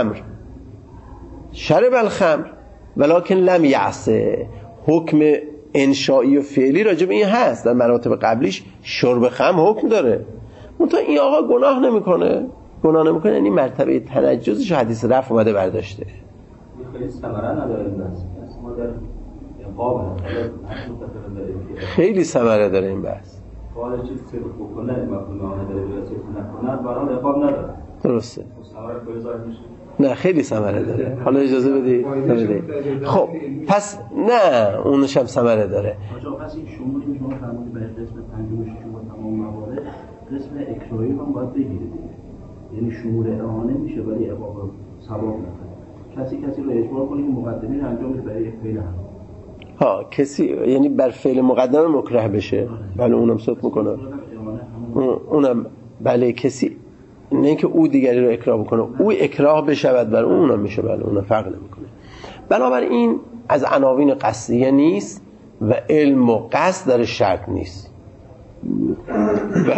الخمر ولکن لم یعصه. حکم انشایی و فعلی راجع به این هست، در مراتب قبلیش شرب خمر حکم داره. منتها این آقا گناه نمیکنه یعنی مرتبه تنجزش حدیث رفع اومده برداشته. خیلی ثمره داره این بحث. درسته. نه خیلی ثمره داره. حالا اجازه بدید. خب پس نه اونش هم ثمره داره. پس این شمولی که شما فرمودید برای قسم پنجم و ششم و تمام موارد، قسم اکراهی هم باید بگیرید. یعنی شمول اعانه میشه ولی عقاب ثواب نکنه. کسی رو اجبار کنه که مقدمه رو انجام بده برای یک فعل هم. کسی یعنی بر فعل مقدمه مکره بشه. بله اونم صدق میکنه. اونم بله کسی نه که او دیگری رو اکراه بکنه، او اکراه بشود بر اونم میشه. بله اونم فرق نمیکنه. بنابراین از عناوین قصدیه نیست و علم و قصد در شرط نیست. و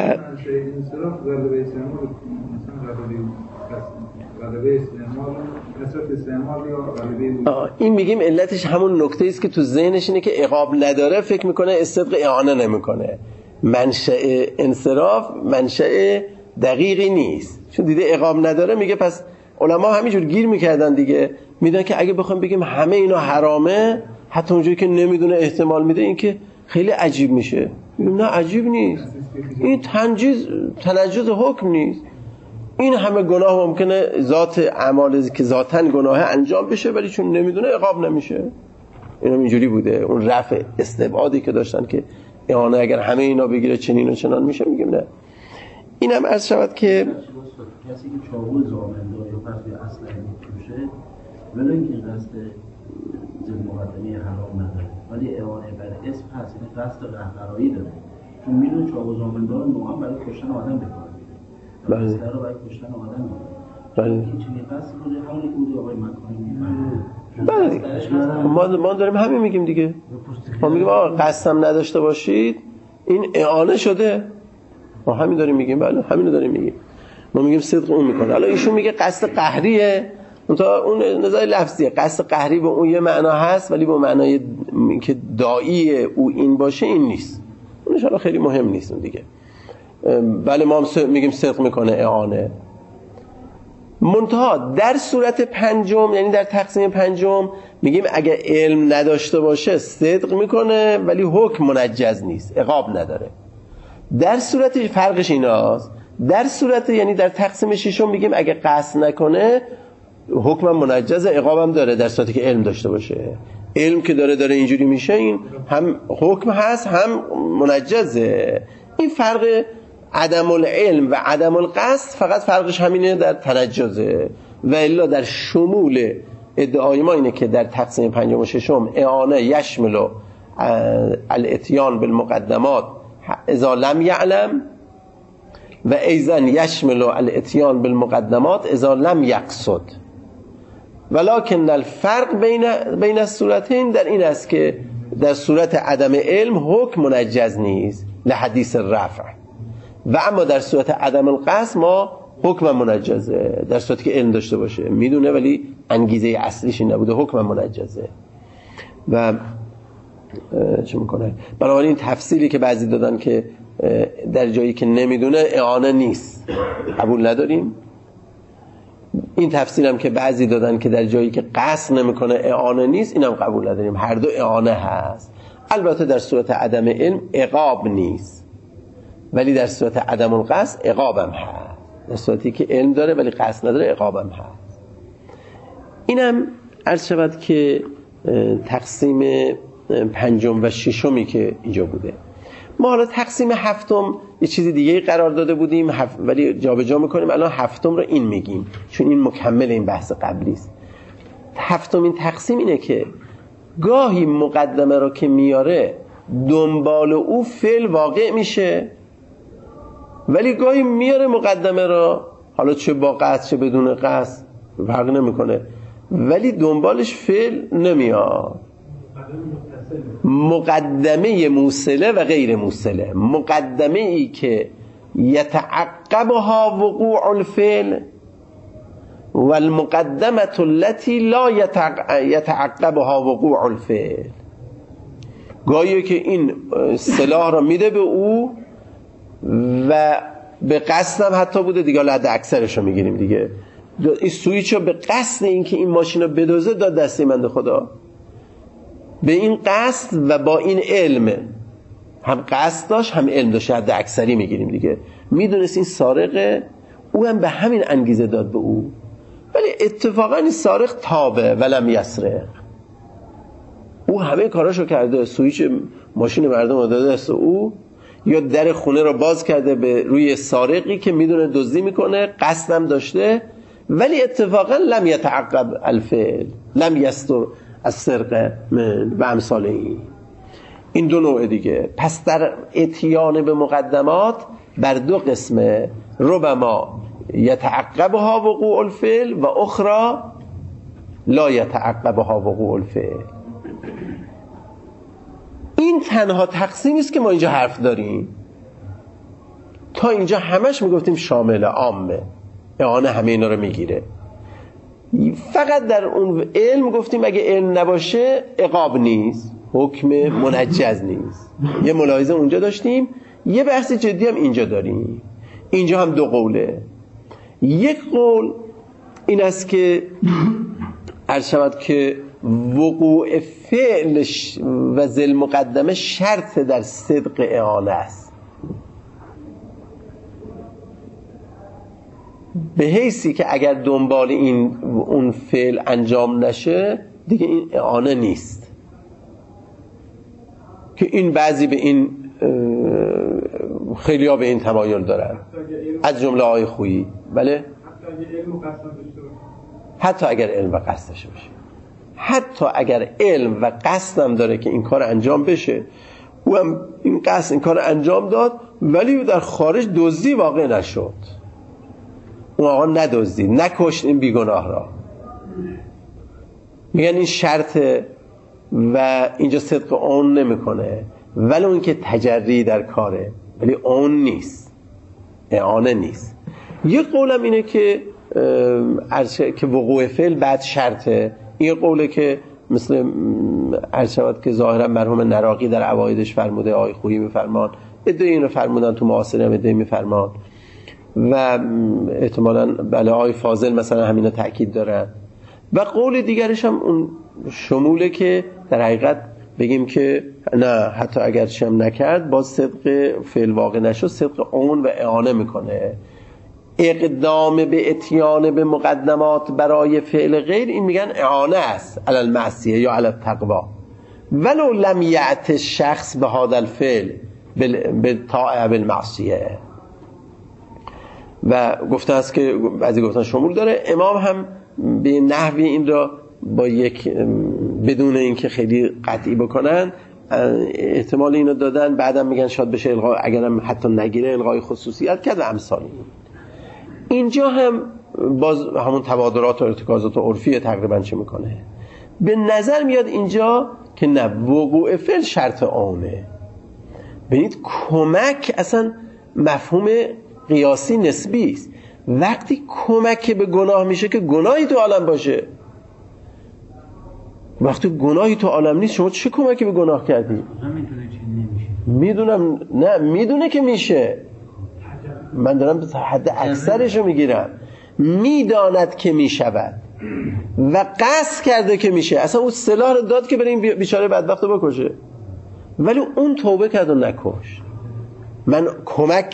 این میگیم علتش همون نکته است که تو ذهنش اینه که عقاب نداره، فکر میکنه استدق اعانه نمیکنه. منشأ انصراف منشأ دقیقی نیست، چون دیده عقاب نداره میگه. پس علما همینجور گیر میکردن دیگه، میدن که اگه بخوام بگیم همه اینا حرامه، حتی اونجایی که نمیدونه احتمال میده، این که خیلی عجیب میشه. نه عجیب نیست، این تنجز حکم نیست. این همه گناه ممکنه ذات اعمالی که ذاتاً گناه انجام بشه ولی چون نمیدونه عقاب نمیشه. اینا اینجوری بوده. اون رفع استبعادی که داشتن که اعانه اگر همه اینا بگیره چنین و چنان میشه، میگیم نه. اینم عرض شود که کسی که چاقو زامن داره یا پس به اسلحه میفروشه، ولی اینکه قصد ضد مقدمه حرام نداره ولی اعانه بر اسم هست، یعنی قصد قهقرایی داره، چون میدونه چاقو زامن داره نوعا برای کشتن آدم بکنه. بله. اسلحه رو برای کشتن آدم میکنه. بله. این چنین قصد بوده، همونی که بوده آقای مکانی میگه. بله. ما داریم همین میگیم دیگه. ما میگیم آقا قصدم نداشته باشید، این اعانه شده. ما همین داریم میگیم. بله همینو داریم میگیم. ما میگیم صدق اون میکنه. حالا ایشون میگه قصد قهریه، اون نزاع لفظیه. قصد قهری به اون یه معنا هست ولی به معنای که داعی او این باشه این نیست. اونش حالا خیلی مهم نیست اون دیگه. بله ما هم میگیم صدق میکنه اعانه. منتها در صورت پنجم، یعنی در تقسیم پنجم، میگیم اگه علم نداشته باشه صدق میکنه ولی حکم منجز نیست، عقاب نداره. در صورت فرقش ایناست. در صورت یعنی در تقسیم ششم میگیم اگه قصد نکنه حکم منجز، عقابم داره در صورتی که علم داشته باشه. علم که داره اینجوری میشه، این هم حکم هست هم منجزه. این فرق عدم العلم و عدم القصد فقط فرقش همینه در تنجزه. و الا در شمول ادعای ما اینه که در تقسیم پنجم و ششم اعانه یشمل الاتیان بالمقدمات اذا لم یعلم و ایضا یشمل الاتیان بالمقدمات اذا لم یقصد، ولکن الفرق بین الصورتین در این است که در صورت عدم علم حکم منجز نیست لحدیث الرفع، و اما در صورت عدم القصد ما حکم منجزه، در صورتی که علم داشته باشه میدونه ولی انگیزه اصلیش این نبوده حکم منجزه. و چه میکنه؟ بنابراین تفسیری که بعضی دادن که در جایی که نمیدونه اعانه نیست قبول نداریم. این تفسیرم که بعضی دادن که در جایی که قصد نمیکنه اعانه نیست، اینم قبول نداریم. هر دو اعانه هست. البته در صورت عدم علم عقاب نیست، ولی در صورت عدم القصد عقابم هست. در صورتی که علم داره ولی قصد نداره عقابم هست. اینم عرض شود که تقسیم پنجم و ششمی که اینجا بوده. ما حالا تقسیم هفتم یه چیزی دیگه قرار داده بودیم ولی جابجا میکنیم، الان هفتم رو این میگیم چون این مکمل این بحث قبلی است. هفتمین تقسیم اینه که گاهی مقدمه رو که میاره دنبال او فعل واقع میشه، ولی گاهی میاره مقدمه رو حالا چه با قصد چه بدون قصد فرق نمیکنه ولی دنبالش فعل نمیاد. مقدمه موصله و غیر موصله، مقدمه ای که یتعقبها وقوع الفعل و المقدمه التي لا یتعقبها وقوع الفعل. گاهی که این سلاح را میده به او و به قصد هم حتی بوده دیگه، حد اکثرش رو میگیریم دیگه، این سویچ رو به قصد این که این ماشین رو بدوزه داد دستی بنده خدا، به این قصد و با این علم، هم قصد داشت هم علم داشت، حد اکثری میگیریم دیگه، میدونست این سارقه، او هم به همین انگیزه داد به او، ولی اتفاقا این سارق تابه ولم یسرق، او همه کاراشو کرده، سویچ ماشین مردم رو داده است او، یا در خونه رو باز کرده به روی سارقی که میدونه دزدی میکنه، قصدم داشته، ولی اتفاقا لم یتعقب الفعل، لم یستر السرقه و امثال این دو نوع دیگه. پس در اتیان به مقدمات بر دو قسمه، ربما یتعقبها وقوع الفعل و اخرى لا یتعقبها وقوع الفعل. این تنها تقسیمی است که ما اینجا حرف داریم. تا اینجا همش میگفتیم شامل عامه، اعانه همه اینا رو میگیره. فقط در اون علم گفتیم اگه علم نباشه عقاب نیست، حکم منجز نیست. یه ملاحظه اونجا داشتیم، یه بحث جدی هم اینجا داریم. اینجا هم دو قوله. یک قول این است که عرض شود که وقوع فعل و ذل مقدمه شرط در صدق اعانه است، به حیثی که اگر دنبال اون فعل انجام نشه دیگه این اعانه نیست. که این بعضی به این خیلی ها به این تمایل دارن، از جمله آقای خویی. بله، حتی اگر علم و قصد داشته باشه، حتی اگر علم و قصدم داره که این کار انجام بشه، او هم این قصد این کار انجام داد ولی در خارج دزدی واقع نشد، اون آقا ندزدید، نکشت این بیگناه را، میگن این شرطه و اینجا صدق اون نمیکنه، ولی اون که تجری در کاره ولی اون نیست، اعانه نیست. یک قولم اینه که وقوع فعل بعد شرطه. این قوله که مثل عرض شود که ظاهرا مرحوم نراقی در عوایدش فرموده، آقای خویی میفرمان، ادعای اینو فرمودن تو معاصره هم ادعای میفرمان و احتمالاً بله آقای فاضل مثلا همینو تأکید دارن. و قول دیگرش هم اون شموله که در حقیقت بگیم که نه، حتی اگر شم نکرد باز صدق فعل واقع نشد، صدق اون و اعانه میکنه. اقدام به اتیان به مقدمات برای فعل غیر، این میگن اعانه است علی المعصیه یا علی التقوا، ولو لم یعت شخص به هذا الفعل بالطاعه بالمعصیه. و گفته است که بعضی گفتن شمول داره. امام هم به نحوی این را با یک بدون اینکه خیلی قطعی بکنن احتمال اینو دادن، بعدم میگن شاید بشه الغا، اگرم حتی نگیره الغای خصوصیت کرد و امثال اینجا هم باز همون تبادرات و ارتکازات و عرفی تقریبا چه میکنه. به نظر میاد اینجا که نه، وقوع فعل شرط عامه. ببینید کمک اصلا مفهوم قیاسی نسبی است. وقتی کمک به گناه میشه که گناهی تو عالم باشه. وقتی گناهی تو عالم نیست شما چه کمکی به گناه کردی؟ نمیدونه چی نمیشه. میدونم، نه میدونه که میشه، من دارم حد اکثرشو میگیرم. میداند که میشود و قصد کرده که میشه. اصلا اون سلاح رو داد که برای این بیچاره بدبخت رو بکشه، ولی اون توبه کرد و نکشت. من کمک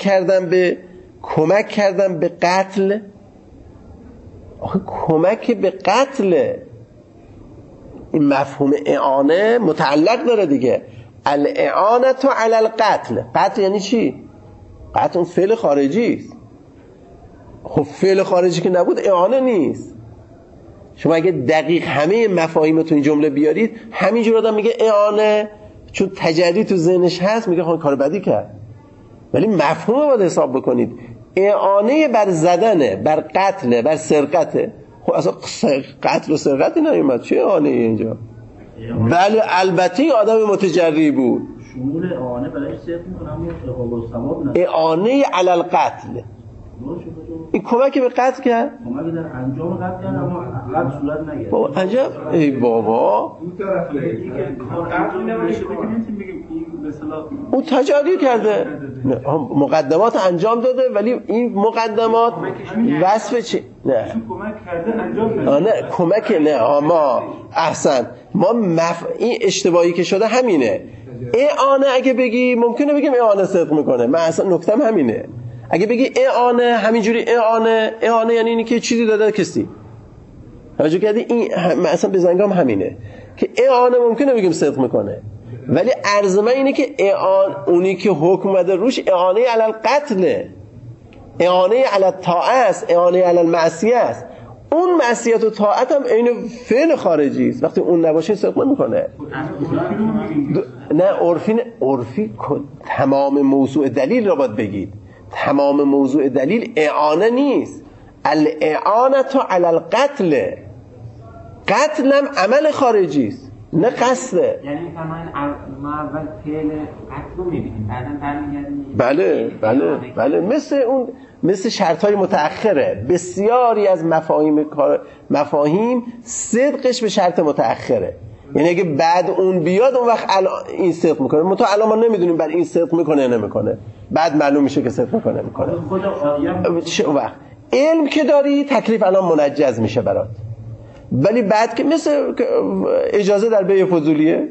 کردم به قتل. آخه کمک به قتل، این مفهوم اعانه متعلق داره دیگه. الاعانه علی القتل. قتل یعنی چی؟ قتل اون فعل خارجی است. خب فعل خارجی که نبود اعانه نیست. شما اگه دقیق همه مفاهیم تو این جمله بیارید، همینجور آدم میگه اعانه چون تجری تو ذهنش هست میگه خب کار بدی کرد، ولی مفهوم باید حساب بکنید. اعانه بر زدنه، بر قتله، بر سرقته. خب اصلا قتل و سرقتی نیومد، چه اعانه اینجا؟ بله البته آدم متجری بود. شمول اعانه برایش صرف میکنم عقاب و ثواب نه. اعانه علی القتل، این کمک به قتل کرد. کمک در انجام قتل کرد اما قتل صورت نگرفت. بابا عجب، ای بابا دو طرف اون تجاری کرده، مقدمات انجام داده، ولی این مقدمات وصف چی؟ نه کمک کرده انجام نه کمک نه ما احسن ما این اشتباهی که شده همینه. اعانه اگه بگی ممکنه بگیم اعانه صدق میکنه، من اصلا نکتم همینه. اگه بگی اعانه همینجوری اعانه یعنی اینی که چیزی داده کسی توجه کردی، این من اصلا به زنگام همینه که اعانه ممکنه بگیم صدق میکنه، ولی عرض من اینه که اونی که حکم اومده روش اعانه علی القتل، اعانه علی الطاعه است، اعانه علی المعصیه است. اون معصیت و طاعت هم عین فعل خارجی است. وقتی اون نباشه صدق نمیکنه. نه عرفی تمام موضوع دلیل رو باید بگید. تمام موضوع دلیل اعانه نیست. الاعانه علی القتل، قتل هم عمل خارجی است نه قصده. یعنی ما اول فعل قتل رو می‌بینیم بعداً برمیگردیم. بله مثل شرط‌های متأخره. بسیاری از مفاهیم صدقش به شرط متأخره. یعنی اگه بعد اون بیاد اون وقت این صدق میکنه. متأ الان ما نمیدونیم بعد این صدق میکنه یا نمیکنه، بعد معلوم میشه که صدق میکنه نمیکنه. چه وقت علم که داری تکلیف الان منجز میشه برات، ولی بعد که مثل اجازه در بیع فضولیه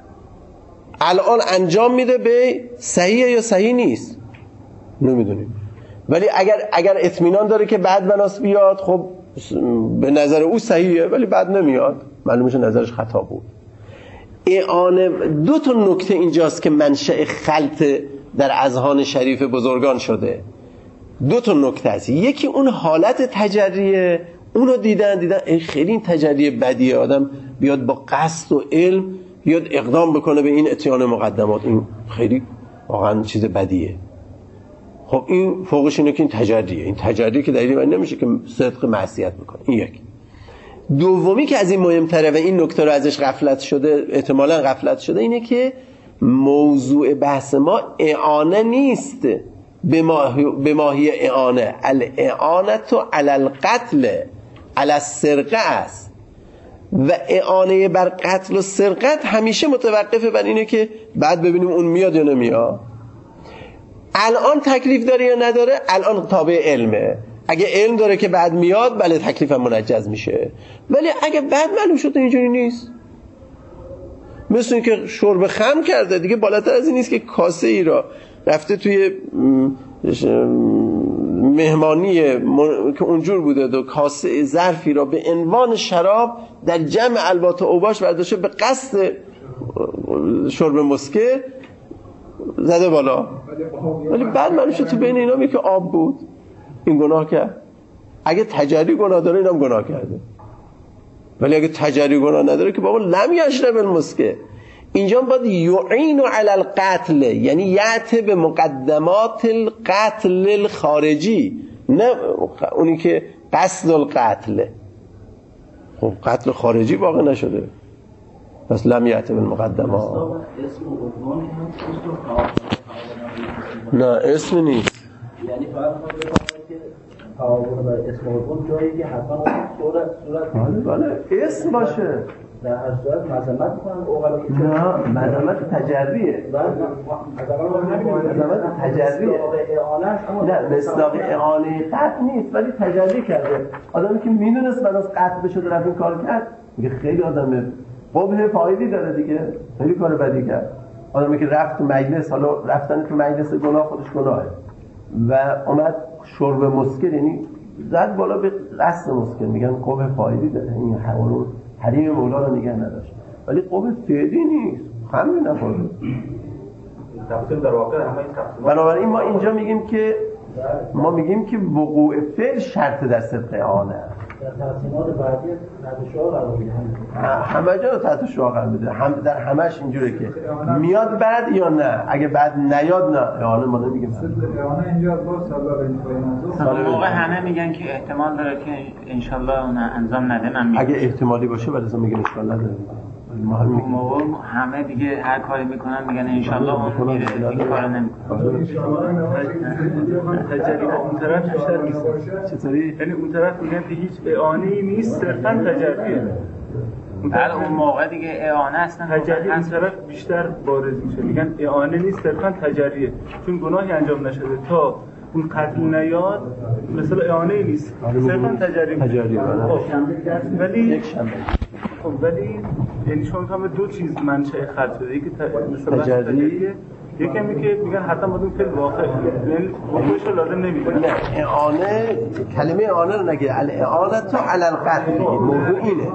الان انجام میده، به صحیحه یا صحیح نیست نمیدونیم، ولی اگر اطمینان داره که بعد بناس بیاد، خب به نظر او صحیحه ولی بعد نمیاد، معلوم میشه نظرش خطا بود. اعانه دو تا نکته اینجاست که منشأ خلط در اذهان شریف بزرگان شده. دو تا نکته است. یکی اون حالت تجریه، اونو دیدن خیلی این تجری بدیه، آدم بیاد با قصد و علم بیاد اقدام بکنه به این اتیان مقدمات، این خیلی واقعا چیز بدیه. خب این فوقش اینه که این تجریه، این تجری که دلیلی معنی نمیشه که صدق معصیت بکنه. این یک. دومی که از این مهمتره و این نکته رو ازش غفلت شده، احتمالاً غفلت شده، اینه که موضوع بحث ما اعانه نیست به ماهی اعانه. الاعانه علی القتل علی السرقه است و اعانه بر قتل و سرقت همیشه متوقفه بر اینه که بعد ببینیم اون میاد یا نمیاد. الان تکلیف داره یا نداره، الان تابع علمه. اگه علم داره که بعد میاد، بله تکلیفم منجز میشه، ولی اگه بعد معلوم شده اینجوری نیست، مثل این که شرب خم کرده دیگه، بالاتر از این نیست که کاسه ای را رفته توی مهمانی که اونجور بوده دو کاسه ظرفی را به عنوان شراب در جمع البات و اوباش برداشته به قصد شرب مسکر زده بالا، ولی بعد معلوم شد تو بین اینا که آب بود، این گناه کرد. اگه تجری گناه داره اینم گناه کرده، ولی اگه تجری گناه نداره که بابا لم یشرب المسکر. اینجا باید یعین علی القتل، یعنی یعت به مقدمات القتل الخارجی، نه اونی که قصد القتل. خب قتل خارجی واقع نشده، پس لم یعت بالمقدمات. نه اسم نیست، یعنی فقط تعاون بر اسم عضو جایی که حتما صورت بله اسم باشه. در هر صورت مذمت می‌کنن اوغلا که نه مذمت تجریه، مذمت تجریه، نه مصداق اعانه قتل نیست ولی تجری کرده. آدمی که میدونست بناس قتل بشه رفت این کار کرد، میگه خیلی آدم قبح فایدی داره دیگه، خیلی کار بدی کرد. آدمی که رفت مجلس، حالا رفتن تو مجلس گناه خودش گناهه و اومد شرب مسکر، یعنی زد بالا به قصد مسکر، میگن قبح فایدی داره، این حوالون حریم مولا رو نگه نداشت، ولی قبح فعلی نیست، خمری نخورده. بنابراین ما اینجا میگیم که وقوع فعل شرط در صدق اعانه. در تقسیمات بعدی تحت شعار قرار میده، همه جا رو تحت شعار قرار میده، در همش اینجوره که میاد بعد یا نه، اگه بعد نیاد نه اعانه ما نمیگیم. اعانه اینجا با سبب موقع همه میگن که احتمال داره که انشالله اون انجام نده، من میگم اگه احتمالی باشه ولی میگن اشکال نداره. موقع همه دیگه هر کاری میکنن میگن انشالله اون میره، این کارو نمیکنه. تجربه اون طرف بیشتر نیست. چطوری؟ یعنی اون طرف میگن که هیچ اعانه‌ای نیست، صرفاً تجربیه. بعد اون موقع دیگه اعانه اصلا تجری این طرف بیشتر بارز میشه، میگن اعانه نیست، صرفاً تجریه، چون گناهی انجام نشده تا اون قتل نیاد، مثلا اعانه نیست، صرفاً تجری. ولی یک شنبه ولی یعنی شما میفهمه دو چیز منشأ خرج بده، یکی مثلا تجریه، یکی همی که میگن حتی ما اون فعل واقع یعنی وقوعش رو لازم نمیدونه. نه اعانه، کلمه اعانه رو نگه، الاعانه تو علی القتل، موضوع اینه.